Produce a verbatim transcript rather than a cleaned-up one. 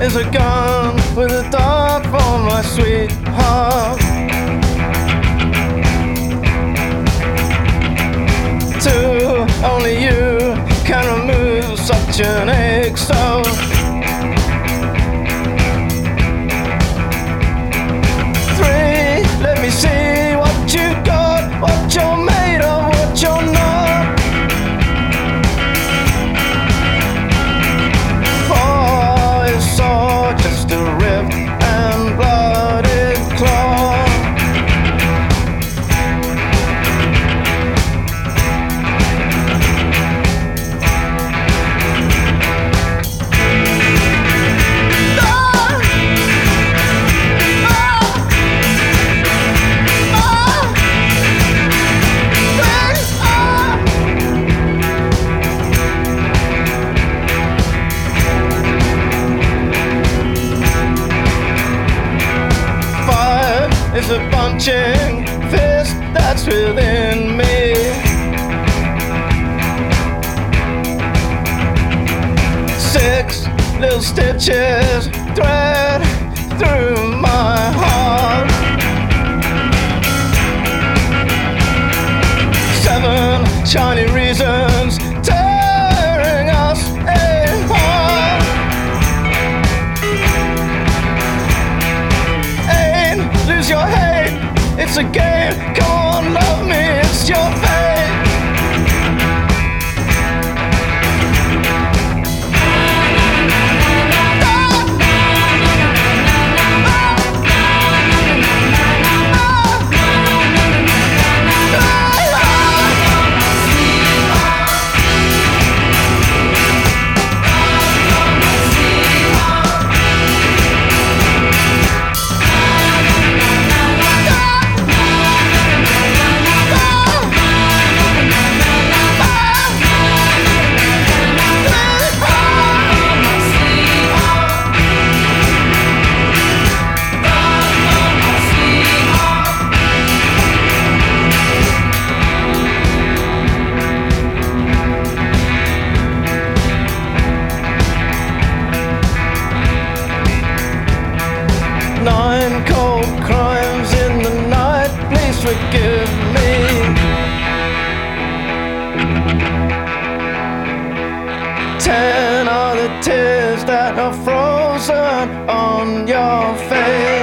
is a gun with a dart for my sweetheart. Two, only you can remove such an exile. Three, let me see what you got, what you're made of, what you're not. Four, it's all just a ripped and blooded claw. It's a punching fist that's within me. Six little stitches thread through my heart. Seven shiny reasons tearing us apart. Eight, lose your hate, it's a game, come on love me, it's your fate. Nine cold crimes in the night, please forgive me. Ten are the tears that are frozen on your face.